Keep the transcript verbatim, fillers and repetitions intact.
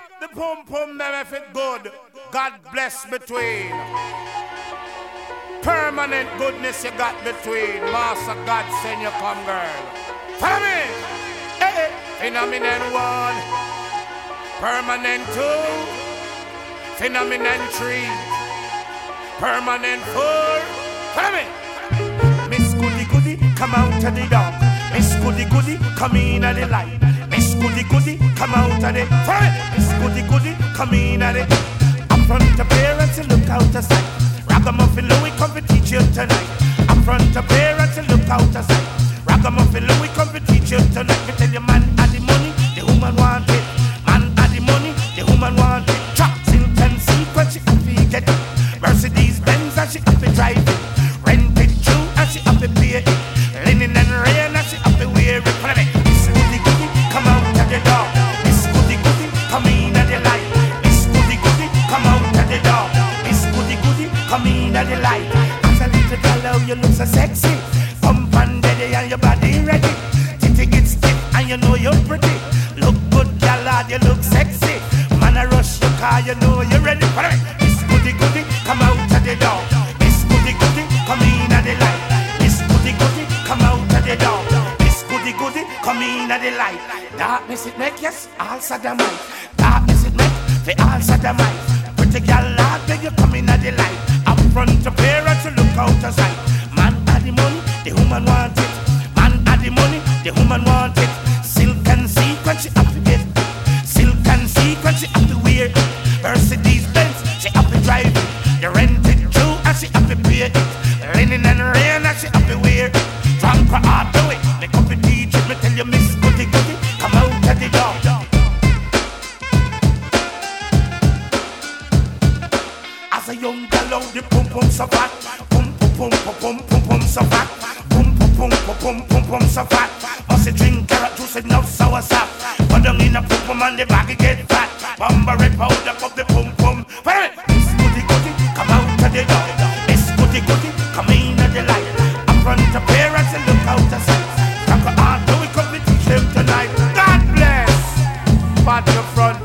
The pum pum never fit good. God bless between. Permanent goodness you got between. Master God send you come, girl. Follow me. Hey, hey. Phenomenon one. Permanent two. Phenomenon three. Permanent four. Follow me. Miss Goody Goody, come out of the dark. Miss Goody Goody, come in at the light. Miss Goody Goody, come out of the fire. Miss Goody Goody, come in at it. Up front of parents and look out of sight. Ragamuffin Louie, come to teach you tonight. Up front of parents and look out of sight. Ragamuffin Louie, come to teach you tonight. Me tell you, man, had the money, the woman want it. Man, had the money, the woman want it. Chop, silk and sequence, she happy get it. Mercedes Benz and she happy drive it. Rent it true and she happy pay it. Linen and rain and she happy wear it. Follow me. Miss Goody Goody, come out of the door. Miss Goody Goody, come in at the light. Miss Goody Goody, come out of the door. Miss Goody Goody, come in at the light. As a little girl, oh, you look so sexy. Pump and daddy and your body ready. Titty get stiff and you know you're pretty. Look good, girl, lad, you look sexy. Man, I rush your car, you know you're ready. Follow me. Miss Goody Goody, come out of the door. Miss Goody Goody, come in at the light. Miss Goody Goody, come out of the door. Miss Goody Goody, come in at the light. Darkness it make, yes, all sodomite. Darkness it make, they all sodomite. Pretty girl, lad, beg you come in at the light. Up front of parents to look out of sight. Man had the money, the woman want it. Man had the money, the woman want it. Silk and sequence, she have to get. Silk and sequence, she have to wear. Mercedes Benz, she have to drive it. The rent it true, and she have to pay it. Linen and rain, and she have to wear it. Drunk for hard do it, make up the D J. Me tell you, Miss Goody Goody, come out of the door. As a young girl out the pum pum so fat. Pum pum pum pum pum pum pum so fat. Pum pum pum pum pum pum pum so fat. Must you drink carrot juice enough sour sap. Put them in a pum pum and the bag get fat. Bumba red powder up the pum pum. Follow me. Miss Goody Goody, come out of the door. Miss Goody Goody, come in at the light. Up front of parents and look out of sight. Talk on, do we come to teach them tonight. God bless. But the front